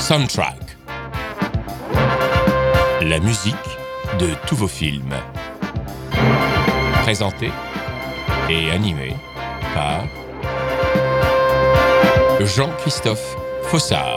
Soundtrack. La musique de tous vos films. Présenté et animé par Jean-Christophe Fossard.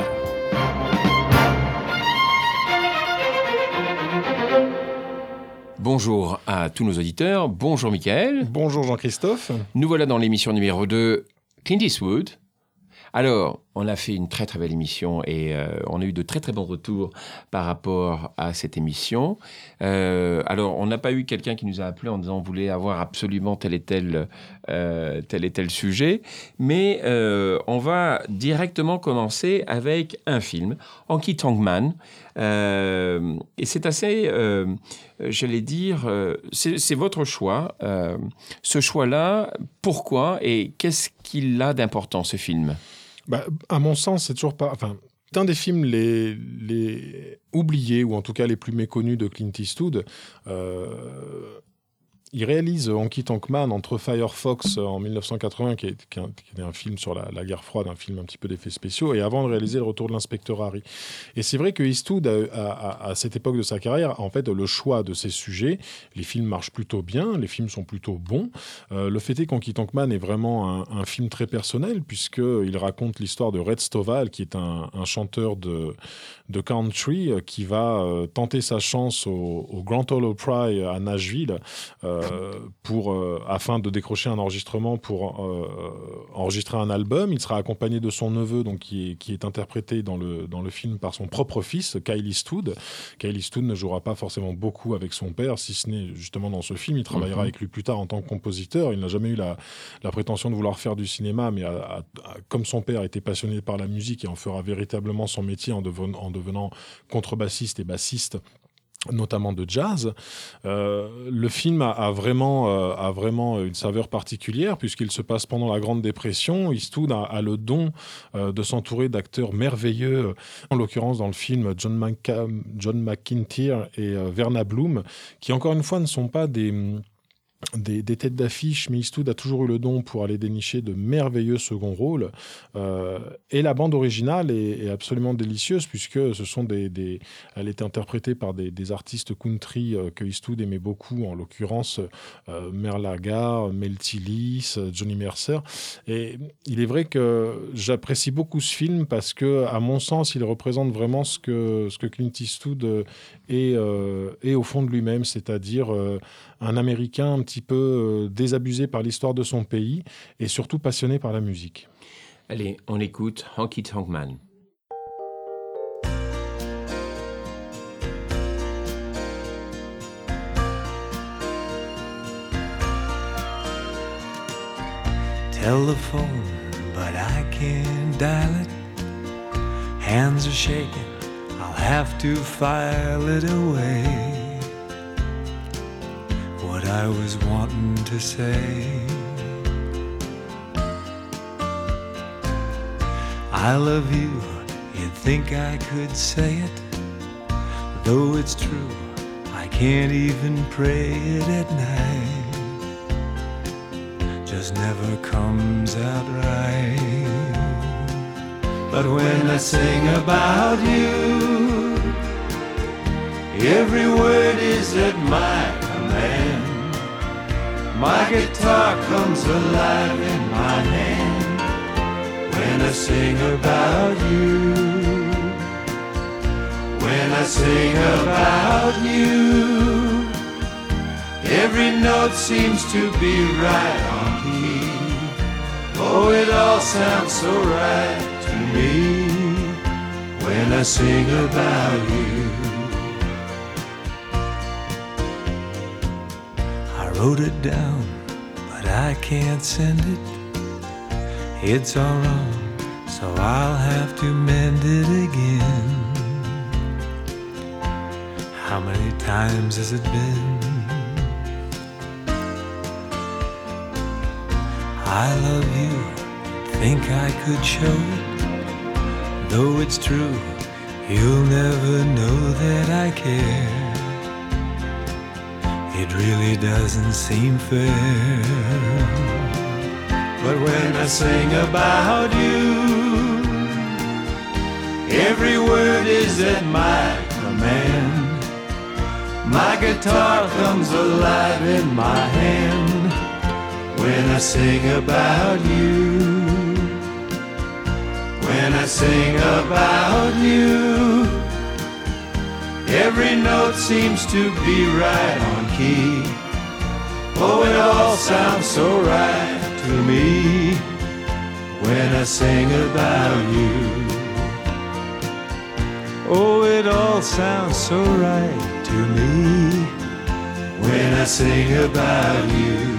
Bonjour à tous nos auditeurs, bonjour Michael. Bonjour Jean-Christophe. Nous voilà dans l'émission numéro 2, Clint Eastwood. Alors, on a fait une très très belle émission et on a eu de très très bons retours par rapport à cette émission. Alors, on n'a pas eu quelqu'un qui nous a appelé en disant on voulait avoir absolument tel et tel sujet, mais on va directement commencer avec un film, Honky Tonk Man. Et c'est assez, j'allais dire, c'est votre choix. Ce choix-là, pourquoi et qu'est-ce qu'il a d'important, ce film ? À mon sens, c'est toujours pas... c'est un des films les oubliés, ou en tout cas les plus méconnus de Clint Eastwood. Il réalise Honky Tonk Man entre Firefox en 1980, qui est un film sur la guerre froide, un film un petit peu d'effets spéciaux, et avant de réaliser Le Retour de l'inspecteur Harry. Et c'est vrai que Eastwood, à cette époque de sa carrière, en fait, le choix de ses sujets, les films marchent plutôt bien, les films sont plutôt bons. Le fait est qu'Honky Tonk Man est vraiment un film très personnel, puisqu'il raconte l'histoire de Red Stovall, qui est un chanteur de country qui va tenter sa chance au Grand Ole Opry à Nashville afin de décrocher un enregistrement pour enregistrer un album. Il sera accompagné de son neveu, donc, qui est interprété dans le film par son propre fils, Kyle Eastwood. Kyle Eastwood ne jouera pas forcément beaucoup avec son père, si ce n'est justement dans ce film. Il travaillera avec lui plus tard en tant que compositeur. Il n'a jamais eu la prétention de vouloir faire du cinéma, mais comme son père était passionné par la musique et en fera véritablement son métier en devenant contrebassiste et bassiste, notamment de jazz. Le film a vraiment une saveur particulière puisqu'il se passe pendant la Grande Dépression. Eastwood a le don de s'entourer d'acteurs merveilleux, en l'occurrence dans le film John McIntyre et Verna Bloom, qui encore une fois ne sont pas des têtes d'affiche, mais Eastwood a toujours eu le don pour aller dénicher de merveilleux seconds rôles. Et la bande originale est absolument délicieuse, puisque ce sont elle était interprétée par des artistes country que Eastwood aimait beaucoup, en l'occurrence Merle Haggard, Mel Tillis, Johnny Mercer. Et il est vrai que j'apprécie beaucoup ce film parce que, à mon sens, il représente vraiment ce que Clint Eastwood est au fond de lui-même, c'est-à-dire un Américain un petit peu désabusé par l'histoire de son pays et surtout passionné par la musique. Allez, on écoute Honky Tonk Man. Telephone, but I can't dial it. Hands are shaking, I'll have to file it away. What I was wanting to say. I love you, you'd think I could say it. Though it's true, I can't even pray it at night. Just never comes out right. But when I sing about you, every word is at my command. My guitar comes alive in my hand when I sing about you. When I sing about you, every note seems to be right on key. Oh, it all sounds so right to me when I sing about you. Wrote it down, but I can't send it. It's all wrong, so I'll have to mend it again. How many times has it been? I love you, think I could show it. Though it's true, you'll never know that I care. It really doesn't seem fair. But when I sing about you, every word is at my command. My guitar comes alive in my hand when I sing about you. When I sing about you, every note seems to be right on key. Oh, it all sounds so right to me when I sing about you. Oh, it all sounds so right to me when I sing about you.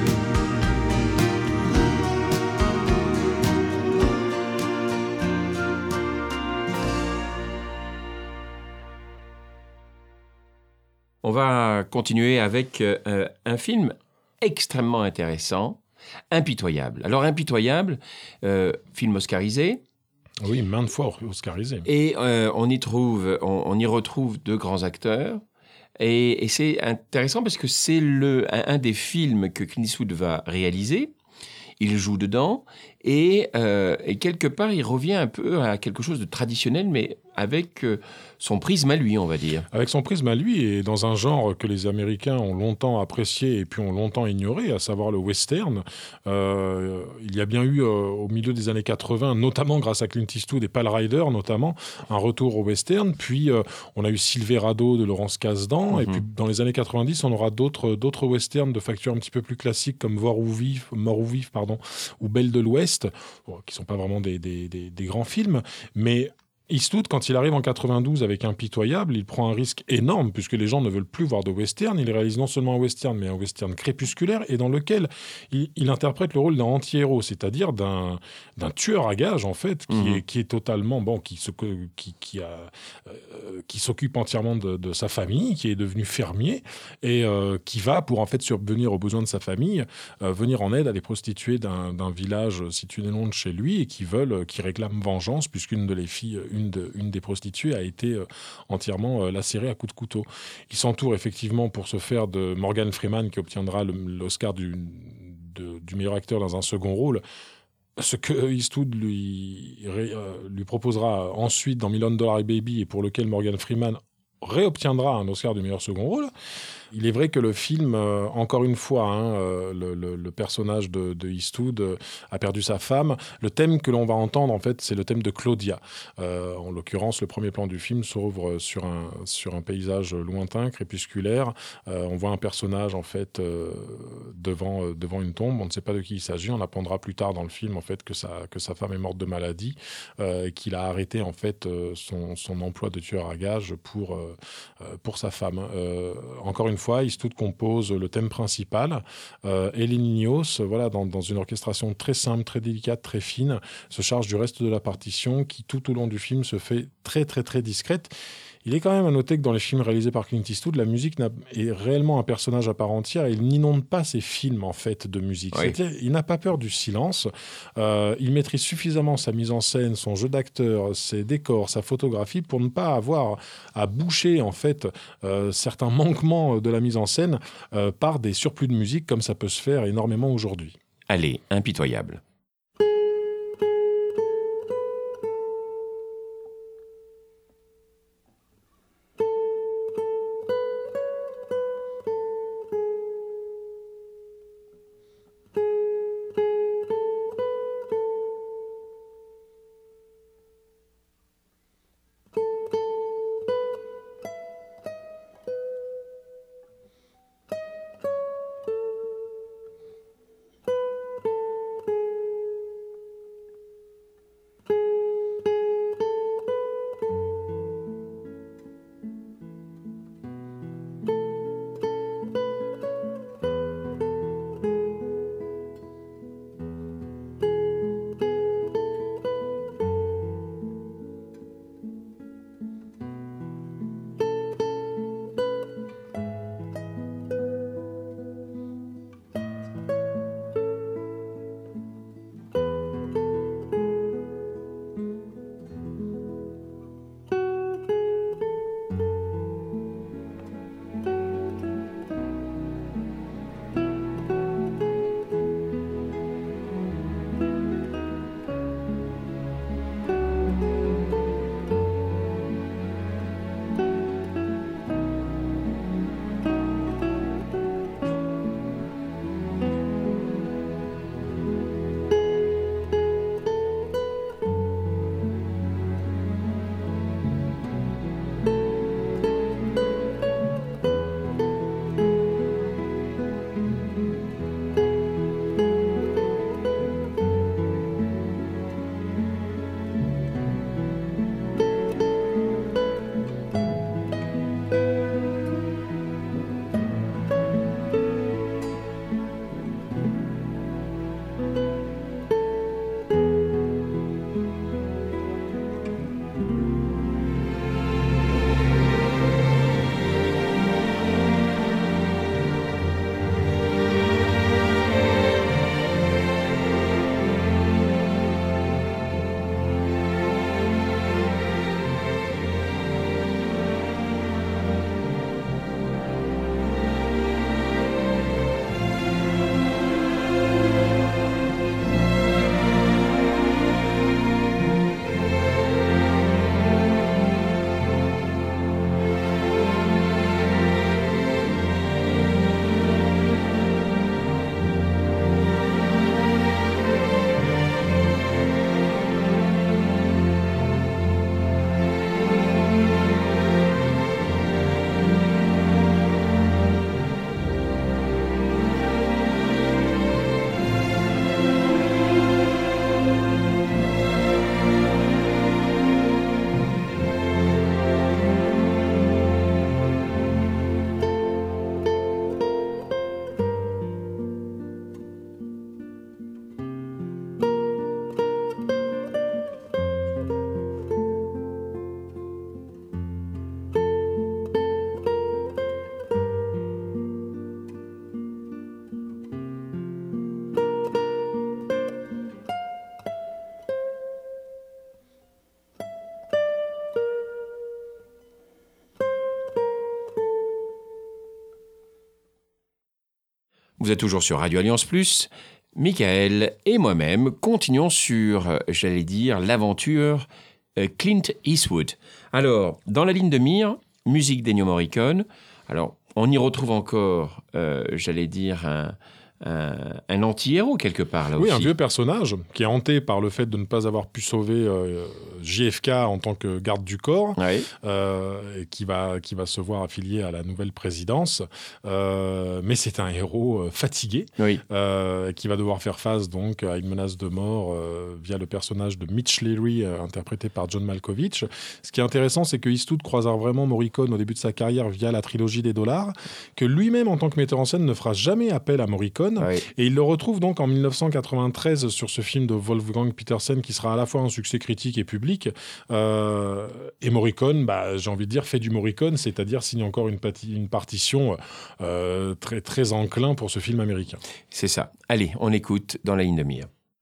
On va continuer avec un film extrêmement intéressant, Impitoyable. Alors, Impitoyable, film oscarisé. Oui, maintes fois oscarisé. Et on y retrouve de grands acteurs. Et c'est intéressant parce que c'est un des films que Clint Eastwood va réaliser. Il joue dedans et quelque part, il revient un peu à quelque chose de traditionnel, mais avec son prisme à lui, on va dire. Avec son prisme à lui et dans un genre que les Américains ont longtemps apprécié et puis ont longtemps ignoré, à savoir le western. Il y a bien eu au milieu des années 80, notamment grâce à Clint Eastwood et Pale Rider, notamment, un retour au western. Puis on a eu Silverado de Laurence Kasdan. Et puis dans les années 90, on aura d'autres westerns de facture un petit peu plus classiques comme Mort ou Vif, ou Belle de l'Ouest, qui ne sont pas vraiment des grands films, mais Eastwood, quand il arrive en 92 avec Impitoyable, il prend un risque énorme puisque les gens ne veulent plus voir de western. Il réalise non seulement un western, mais un western crépusculaire et dans lequel il interprète le rôle d'un anti-héros, c'est-à-dire d'un tueur à gages en fait, qui est totalement qui s'occupe entièrement de sa famille, qui est devenu fermier et qui va pour en fait subvenir aux besoins de sa famille, venir en aide à des prostituées d'un village situé non loin de chez lui et qui réclament vengeance puisqu'une de les filles une des prostituées a été entièrement lacérée à coups de couteau. Il s'entoure effectivement pour ce faire de Morgan Freeman qui obtiendra l'Oscar du meilleur acteur dans un second rôle. Ce que Eastwood lui proposera ensuite dans $1 Million Baby et pour lequel Morgan Freeman réobtiendra un Oscar du meilleur second rôle. Il est vrai que le film, encore une fois, le personnage de Eastwood a perdu sa femme. Le thème que l'on va entendre, en fait, c'est le thème de Claudia. En l'occurrence, le premier plan du film s'ouvre sur un paysage lointain, crépusculaire. On voit un personnage, en fait, devant une tombe. On ne sait pas de qui il s'agit. On apprendra plus tard dans le film, en fait, que sa femme est morte de maladie, qu'il a arrêté, en fait, son emploi de tueur à gages pour sa femme. Encore une fois, Eastwood compose le thème principal. Elie Ninios, dans une orchestration très simple, très délicate, très fine, se charge du reste de la partition qui, tout au long du film, se fait très, très, très discrète. Il est quand même à noter que dans les films réalisés par Clint Eastwood, la musique est réellement un personnage à part entière et il n'inonde pas ses films en fait de musique. Oui. Il n'a pas peur du silence. Il maîtrise suffisamment sa mise en scène, son jeu d'acteur, ses décors, sa photographie pour ne pas avoir à boucher en fait certains manquements de la mise en scène par des surplus de musique comme ça peut se faire énormément aujourd'hui. Allez, Impitoyable. vous êtes toujours sur Radio Alliance Plus. Michael et moi-même continuons sur, j'allais dire, l'aventure Clint Eastwood. Alors, dans la ligne de mire, musique d'Ennio Morricone. Alors, on y retrouve encore, j'allais dire, un anti-héros quelque part, là aussi. Oui, un vieux personnage qui est hanté par le fait de ne pas avoir pu sauver JFK en tant que garde du corps, et qui va se voir affilié à la nouvelle présidence. Mais c'est un héros fatigué, qui va devoir faire face donc à une menace de mort via le personnage de Mitch Leary, interprété par John Malkovich. Ce qui est intéressant, c'est que Eastwood croisera vraiment Morricone au début de sa carrière via la trilogie des dollars, que lui-même, en tant que metteur en scène, ne fera jamais appel à Morricone. Et il le retrouve donc en 1993 sur ce film de Wolfgang Petersen qui sera à la fois un succès critique et public. Et Morricone, j'ai envie de dire, fait du Morricone, c'est-à-dire signe encore une partition très, très enclin pour ce film américain. C'est ça. Allez, on écoute dans la ligne de mire.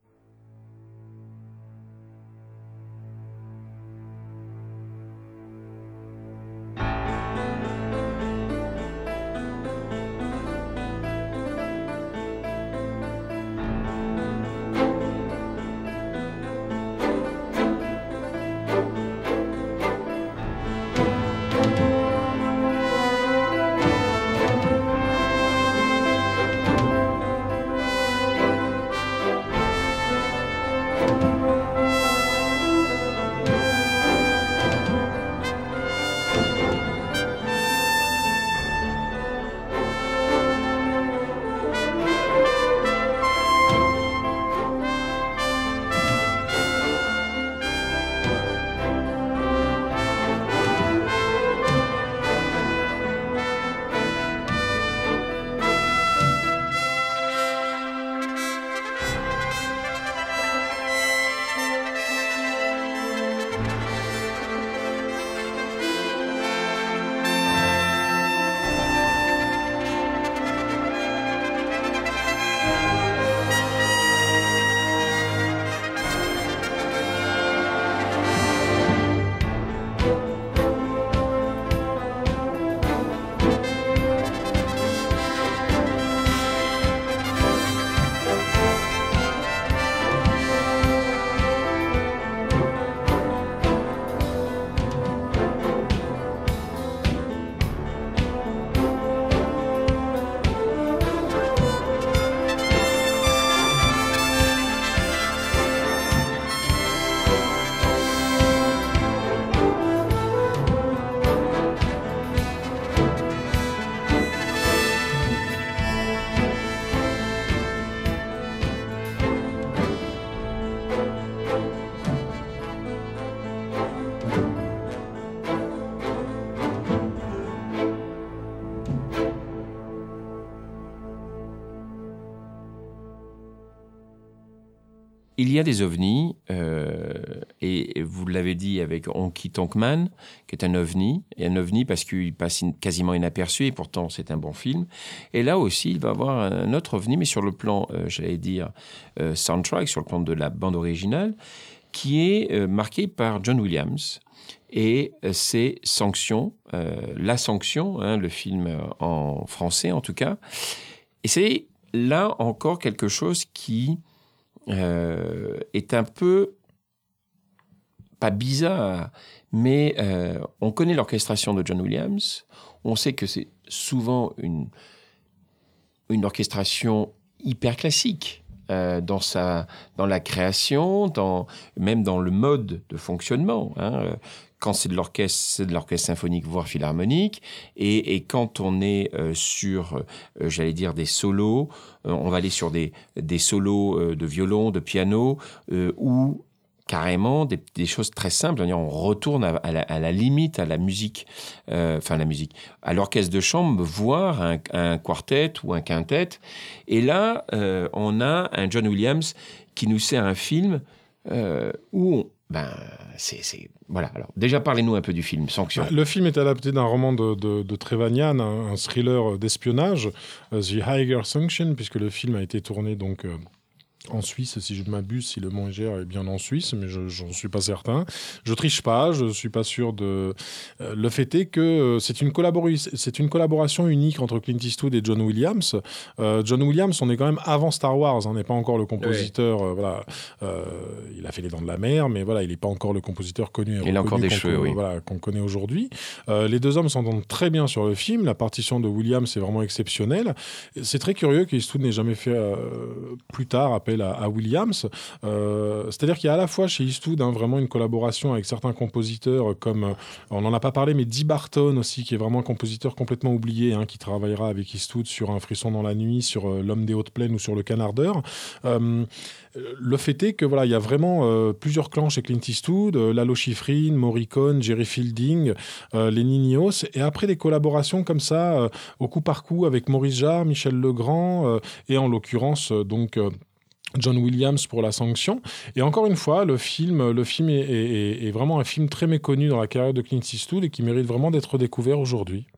Il y a des ovnis, et vous l'avez dit avec Honky Tonk Man, qui est un ovni, et un ovni parce qu'il passe quasiment inaperçu, et pourtant c'est un bon film. Et là aussi, il va avoir un autre ovni, mais sur le plan, j'allais dire, soundtrack, sur le plan de la bande originale, qui est marqué par John Williams. Et c'est Sanction, La Sanction, le film en français en tout cas. Et c'est là encore quelque chose qui est un peu, pas bizarre, mais on connaît l'orchestration de John Williams, on sait que c'est souvent une orchestration hyper classique dans la création, même dans le mode de fonctionnement. Quand c'est de l'orchestre symphonique, voire philharmonique, et quand on est sur, j'allais dire, des solos, on va aller sur des solos de violon, de piano, ou carrément des choses très simples. On retourne à la limite, à la musique, à l'orchestre de chambre, voire un quartet ou un quintet. Et là, on a un John Williams qui nous sert un film où voilà. Alors, déjà, parlez-nous un peu du film, Sanction. Le film est adapté d'un roman de Trevanyan, un thriller d'espionnage, The Higher Sanction, puisque le film a été tourné donc en Suisse, si je ne m'abuse, si le Mont Eger est bien en Suisse, mais j'en suis pas certain. Je triche pas, je suis pas sûr de... le fait est que c'est une collaboration unique entre Clint Eastwood et John Williams. John Williams, on est quand même avant Star Wars, on n'est pas encore le compositeur. Voilà, il a fait Les Dents de la Mer, mais voilà, il n'est pas encore le compositeur connu. Il a encore des cheveux, oui. Voilà, qu'on connaît aujourd'hui. Les deux hommes s'entendent très bien sur le film. La partition de Williams est vraiment exceptionnelle. C'est très curieux qu'Eastwood n'ait jamais fait plus tard appel à Williams. C'est-à-dire qu'il y a à la fois chez Eastwood vraiment une collaboration avec certains compositeurs comme, on n'en a pas parlé, mais Dee Barton aussi, qui est vraiment un compositeur complètement oublié, qui travaillera avec Eastwood sur Un frisson dans la nuit, sur L'homme des hautes plaines ou sur Le Canardeur. Le fait est que voilà, il y a vraiment plusieurs clans chez Clint Eastwood, Lalo Schifrin, Morricone, Jerry Fielding, les Ninios, et après des collaborations comme ça, au coup par coup avec Maurice Jarre, Michel Legrand, et en l'occurrence donc John Williams pour La Sanction. Et encore une fois, le film est vraiment un film très méconnu dans la carrière de Clint Eastwood et qui mérite vraiment d'être découvert aujourd'hui.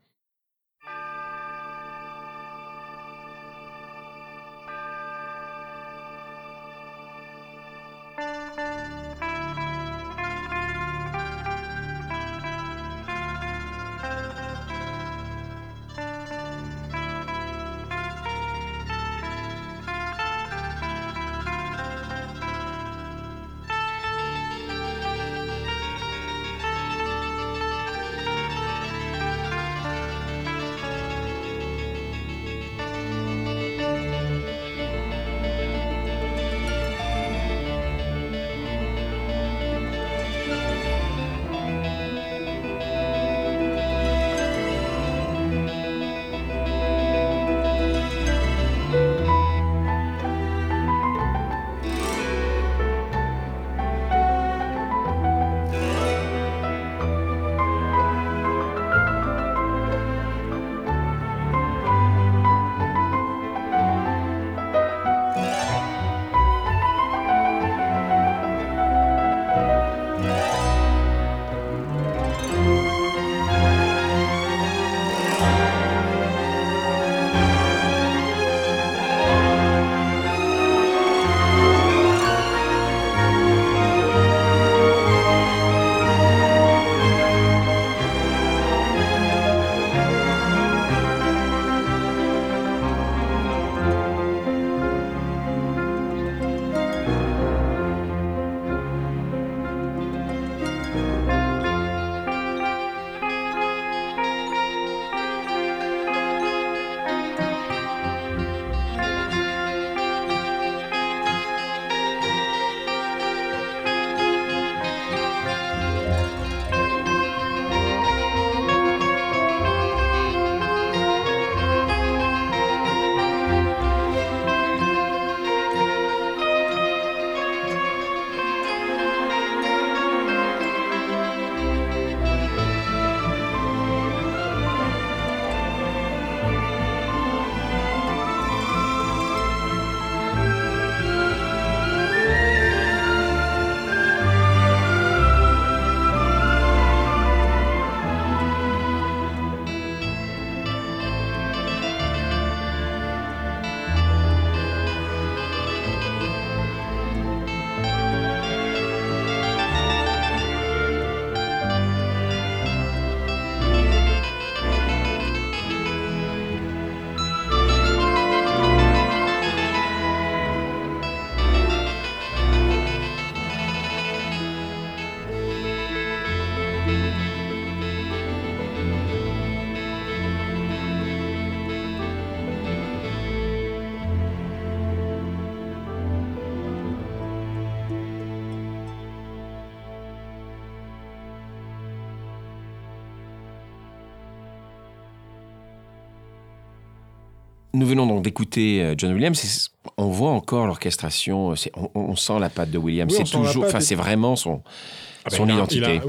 Nous venons donc d'écouter John Williams. On voit encore l'orchestration. On sent la patte de Williams. Oui, c'est vraiment son identité.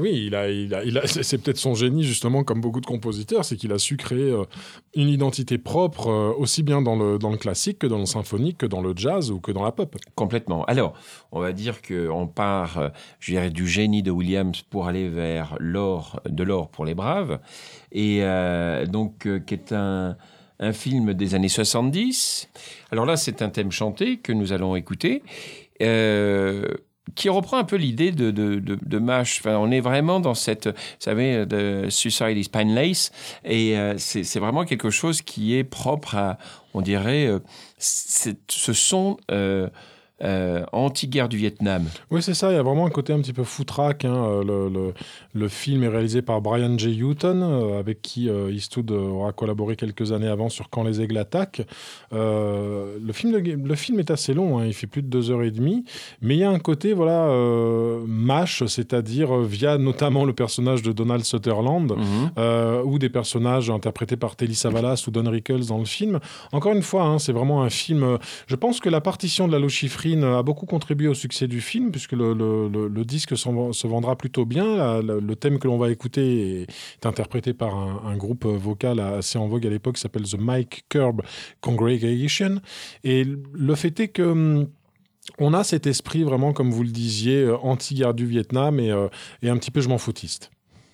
C'est peut-être son génie, justement, comme beaucoup de compositeurs, c'est qu'il a su créer une identité propre, aussi bien dans le classique que dans le symphonique, que dans le jazz ou que dans la pop. Complètement. Alors, on va dire qu'on part, je dirais, du génie de Williams pour aller vers de l'or pour les braves, et donc qui est un film des années 70. Alors là, c'est un thème chanté que nous allons écouter, qui reprend un peu l'idée de MASH. Enfin, on est vraiment dans cette, vous savez, de Suicide is Painless, et c'est vraiment quelque chose qui est propre à, on dirait, ce son anti-guerre du Vietnam. Oui, c'est ça. Il y a vraiment un côté un petit peu foutraque. Hein. Le film est réalisé par Brian J. Houghton, avec qui Eastwood aura collaboré quelques années avant sur Quand les aigles attaquent. Le film est assez long. Hein. Il fait plus de 2h30. Mais il y a un côté, MASH, c'est-à-dire via notamment le personnage de Donald Sutherland, ou des personnages interprétés par Telly Savalas ou Don Rickles dans le film. Encore une fois, hein, c'est vraiment un film... Je pense que la partition de Lalo Schifrin a beaucoup contribué au succès du film, puisque le disque se vendra plutôt bien. Le thème que l'on va écouter est interprété par un groupe vocal assez en vogue à l'époque qui s'appelle The Mike Curb Congregation. Et le fait est que... on a cet esprit vraiment, comme vous le disiez, anti-guerre du Vietnam et un petit peu je m'en foutiste.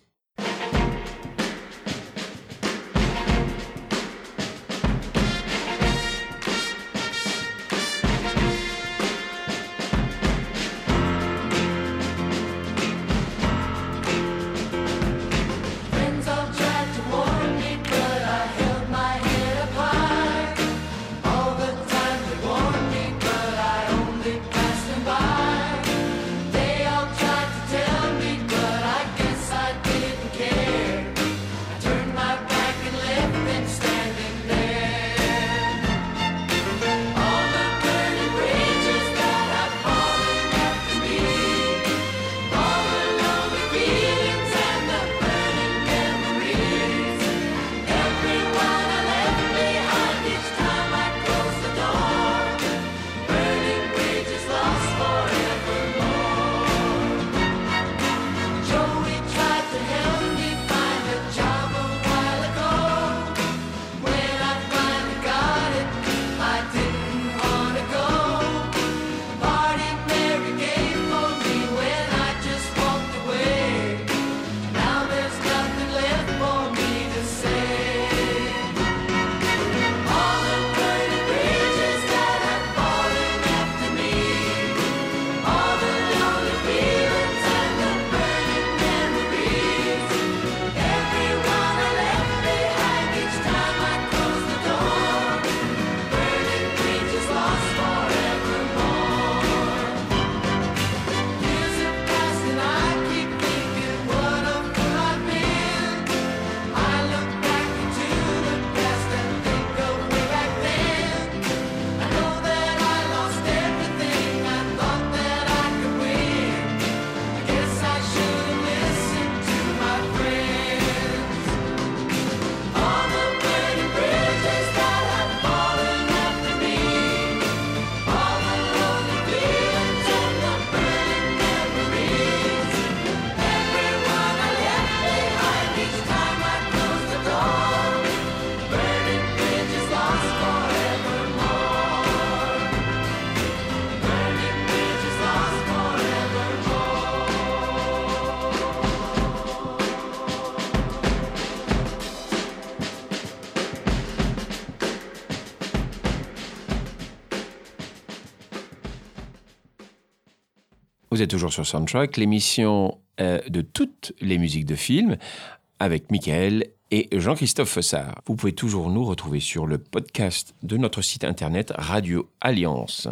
Vous êtes toujours sur Soundtrack, l'émission de toutes les musiques de films avec Michael et Jean-Christophe Fossard. Vous pouvez toujours nous retrouver sur le podcast de notre site internet Radio Alliance.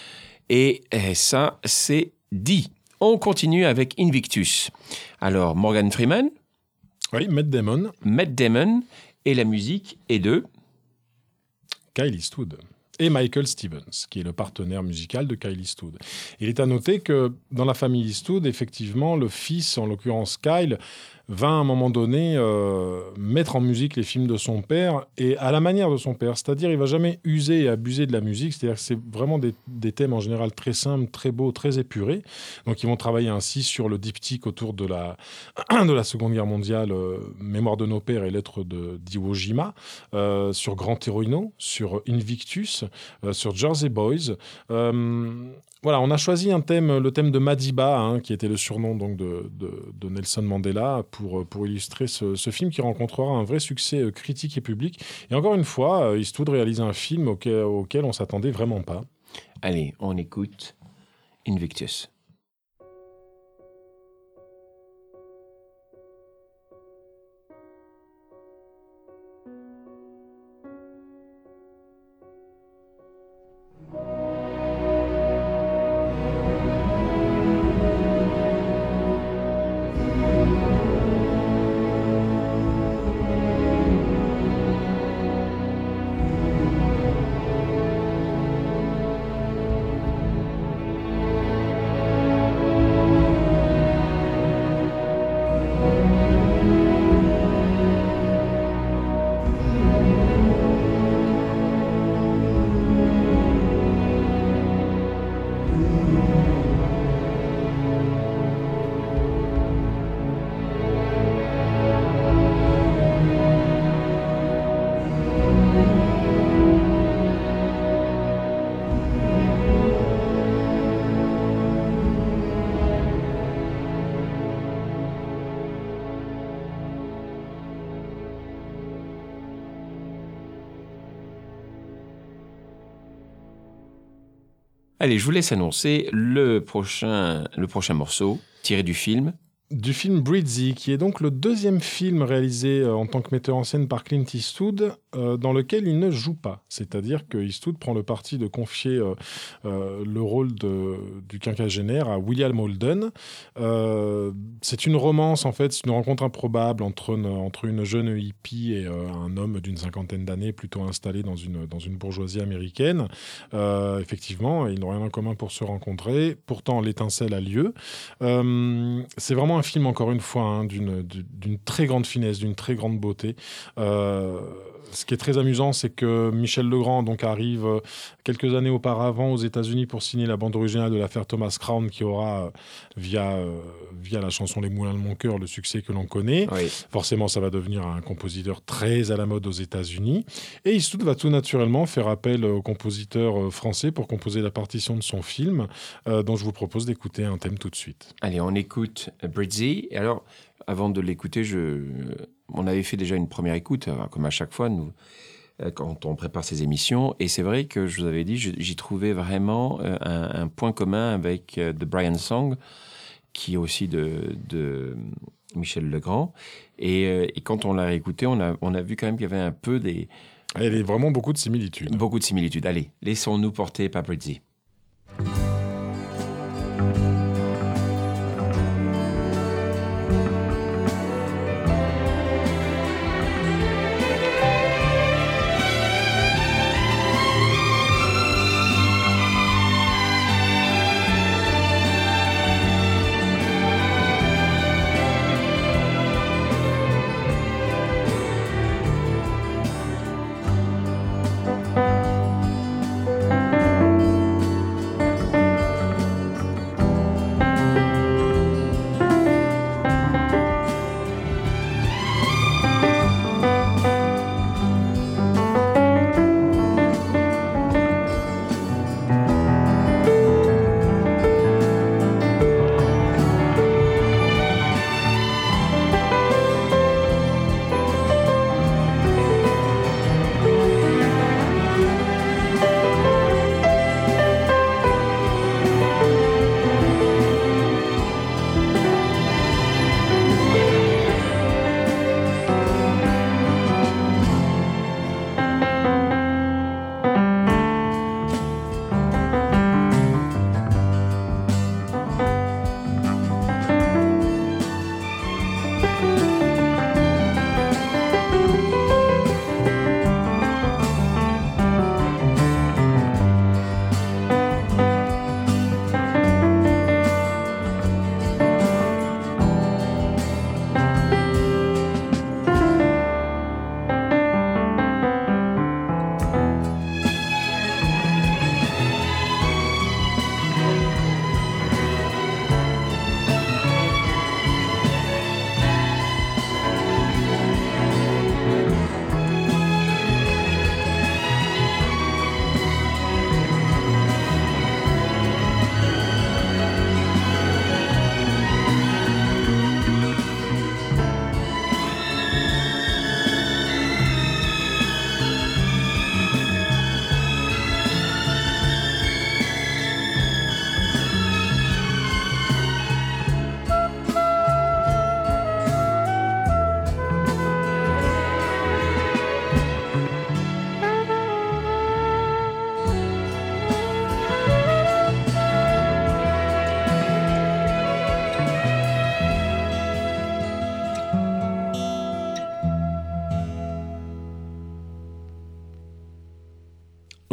Et ça, c'est dit. On continue avec Invictus. Alors, Morgan Freeman. Oui, Matt Damon. Matt Damon. Et la musique est de... Kyle Eastwood. Et Michael Stevens, qui est le partenaire musical de Kyle Eastwood. Il est à noter que dans la famille Eastwood, effectivement, le fils, en l'occurrence Kyle, va à un moment donné mettre en musique les films de son père, et à la manière de son père. C'est-à-dire, il ne va jamais user et abuser de la musique. C'est-à-dire que c'est vraiment des thèmes en général très simples, très beaux, très épurés. Donc, ils vont travailler ainsi sur le diptyque autour de la Seconde Guerre mondiale, Mémoire de nos pères et Lettres d'Iwo Jima, sur Grand Torino, sur Invictus, sur Jersey Boys. Voilà, on a choisi le thème de Madiba, qui était le surnom donc, de Nelson Mandela, pour illustrer ce film qui rencontrera un vrai succès critique et public. Et encore une fois, Eastwood réalise un film auquel on ne s'attendait vraiment pas. Allez, on écoute Invictus. Allez, je vous laisse annoncer le prochain morceau tiré du film. Du film Bridzy, qui est donc le deuxième film réalisé en tant que metteur en scène par Clint Eastwood, dans lequel il ne joue pas. C'est-à-dire que Eastwood prend le parti de confier le rôle du quinquagénaire à William Holden. C'est une romance, en fait, c'est une rencontre improbable entre une jeune hippie et un homme d'une 50aine d'années, plutôt installé dans une bourgeoisie américaine. Effectivement, ils n'ont rien en commun pour se rencontrer. Pourtant, l'étincelle a lieu. C'est vraiment un film, encore une fois, d'une très grande finesse, d'une très grande beauté. Ce qui est très amusant, c'est que Michel Legrand donc, arrive quelques années auparavant aux États-Unis pour signer la bande originale de l'affaire Thomas Crown, qui aura, via la chanson Les Moulins de mon cœur, le succès que l'on connaît. Oui. Forcément, ça va devenir un compositeur très à la mode aux États-Unis. Et Eastwood va tout naturellement faire appel aux compositeurs français pour composer la partition de son film, dont je vous propose d'écouter un thème tout de suite. Allez, on écoute Bridzy. Et alors, avant de l'écouter, on avait fait déjà une première écoute, comme à chaque fois, nous, quand on prépare ces émissions. Et c'est vrai que je vous avais dit, j'y trouvais vraiment un point commun avec The Brian Song, qui est aussi de Michel Legrand. Et quand on l'a réécouté, on a vu quand même qu'il y avait un peu des... Il y avait vraiment beaucoup de similitudes. Beaucoup de similitudes. Allez, laissons-nous porter par Bridzy.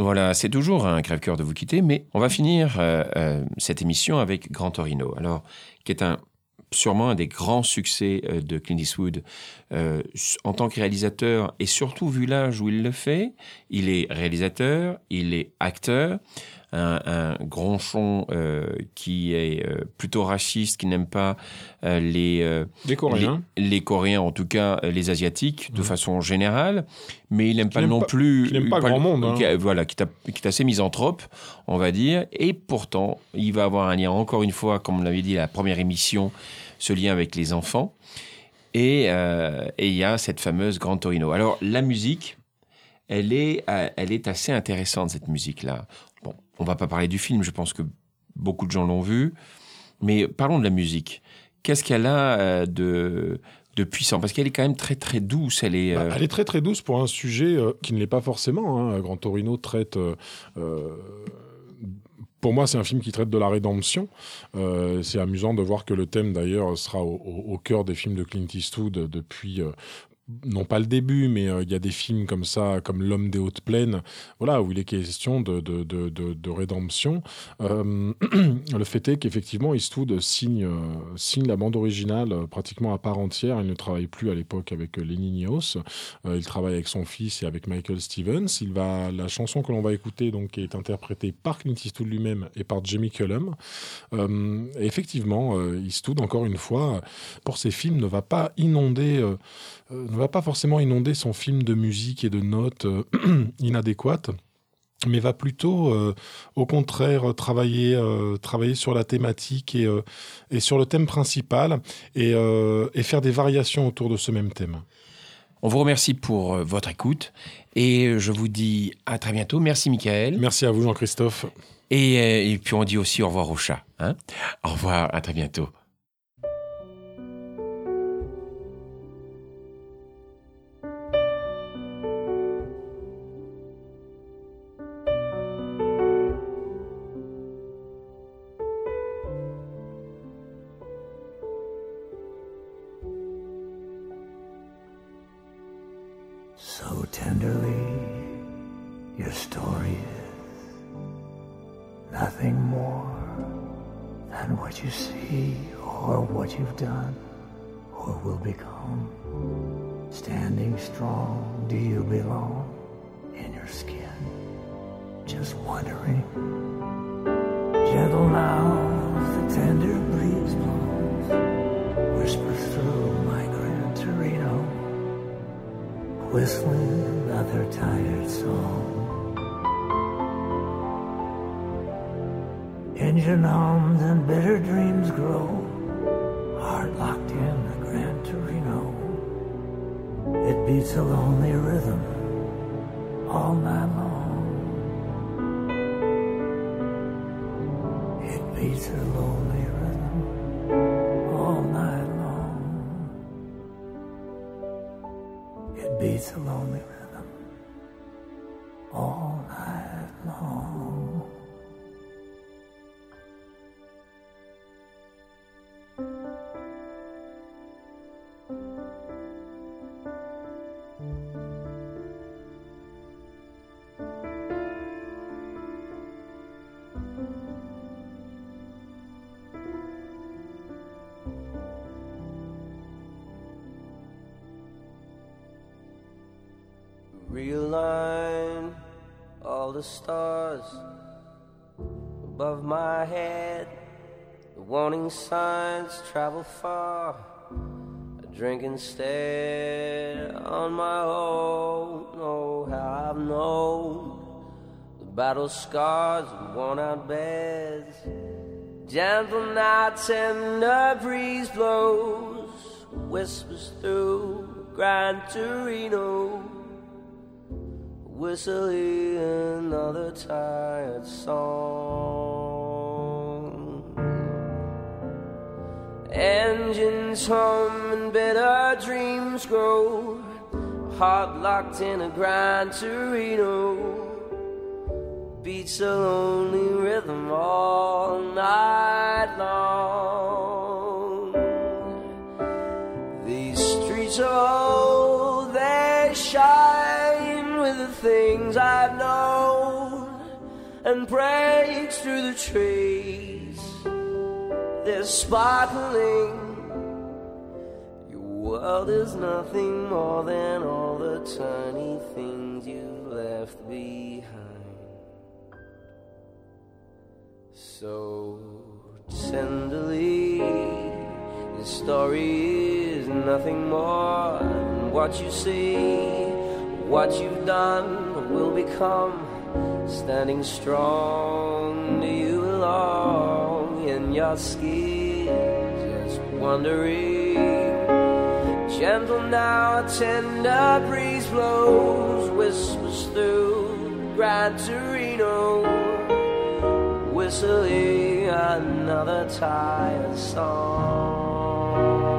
Voilà, c'est toujours un crève-cœur de vous quitter, mais on va finir cette émission avec Gran Torino, alors, qui est sûrement un des grands succès de Clint Eastwood en tant que réalisateur, et surtout vu l'âge où il le fait. Il est réalisateur, il est acteur, un gronchon qui est plutôt raciste, qui n'aime pas les Coréens. Les Coréens, en tout cas les Asiatiques, de façon générale, mais il n'aime pas non plus... Il n'aime pas grand monde. Voilà, qui est assez misanthrope, on va dire, et pourtant, il va avoir un lien, encore une fois, comme on l'avait dit à la première émission, ce lien avec les enfants, et il y a cette fameuse Gran Torino. Alors, la musique, elle est assez intéressante, cette musique-là. Bon, on ne va pas parler du film, je pense que beaucoup de gens l'ont vu, mais parlons de la musique. Qu'est-ce qu'elle a de puissant? Parce qu'elle est quand même très très douce. Elle est très très douce pour un sujet qui ne l'est pas forcément. Gran Torino traite... Pour moi, c'est un film qui traite de la rédemption. C'est amusant de voir que le thème, d'ailleurs, sera au cœur des films de Clint Eastwood depuis... non pas le début, mais il y a des films comme ça, comme L'Homme des Hautes Plaines, voilà, où il est question de rédemption. Le fait est qu'effectivement, Eastwood signe la bande originale pratiquement à part entière. Il ne travaille plus à l'époque avec Lenny Niehaus. Il travaille avec son fils et avec Michael Stevens. La chanson que l'on va écouter, donc, est interprétée par Clint Eastwood lui-même et par Jamie Cullum. Et effectivement, Eastwood, encore une fois, pour ses films, ne va pas forcément inonder son film de musique et de notes inadéquates, mais va plutôt, au contraire, travailler sur la thématique et sur le thème principal et faire des variations autour de ce même thème. On vous remercie pour votre écoute et je vous dis à très bientôt. Merci Michael. Merci à vous Jean-Christophe. Et puis on dit aussi au revoir au chat. Hein, au revoir, à très bientôt. So tenderly, your story is nothing more than what you see or what you've done or will become. Standing strong, do you belong in your skin? Just wondering. Gentle now, the tender breeze blows, whispers through my Gran Torino, whistling another tired song. Engine hums and bitter dreams grow, heart locked in the Gran Torino. It beats a lonely rhythm all night long. It beats a lonely rhythm all night long. It beats a lonely rhythm all night long. Realign all the stars above my head. The warning signs travel far. I drink instead on my own. Oh, how I've known the battle scars and worn out beds. Gentle nights and the breeze blows, whispers through Gran Torino. Whistle another tired song. Engines hum and bitter dreams grow, heart locked in a Gran Torino. Beats a lonely rhythm all night long. These streets are old, they shine with the things I know. and breaks through the trees. They're sparkling. Your world is nothing more than all the tiny things you've left behind. So tenderly, this story is nothing more than what you see, what you've done will become. Standing strong, do you belong in your skin? Just wondering. Gentle now, a tender breeze blows, whispers through Gran Torino, whistling another tired song.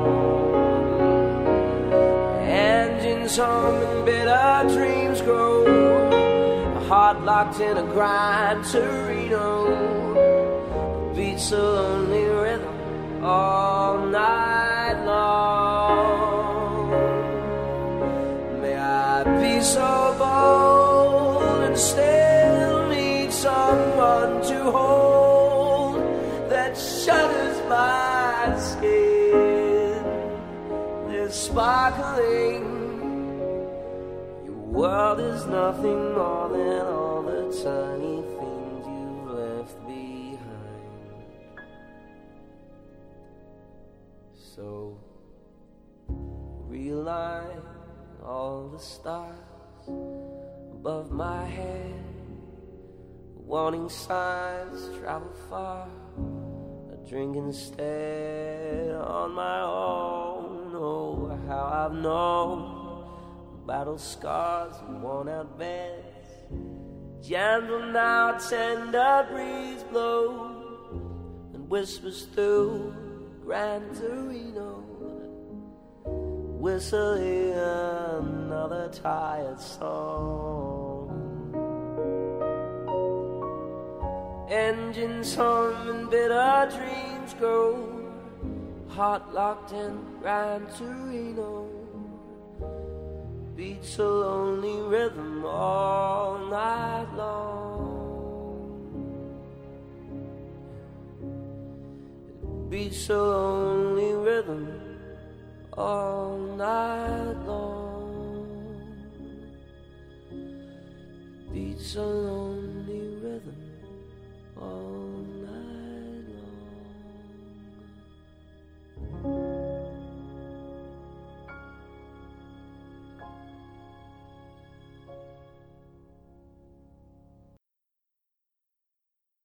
Engines hum and bitter dreams grow, heart locked in a Gran Torino, beats a lonely rhythm all night long. May I be so bold and still need someone to hold that shudders my skin. They're sparkling. World is nothing more than all the tiny things you've left behind. So realign all the stars above my head. Warning signs travel far. A drink instead on my own. Oh, how I've known battle scars and worn out beds. Gentle now, tender breeze blows and whispers through Gran Torino, whistling another tired song. Engines hum and bitter dreams grow, heart locked in Gran Torino, beats a lonely rhythm all night long. It beats a lonely rhythm all night long. Beats a lonely rhythm all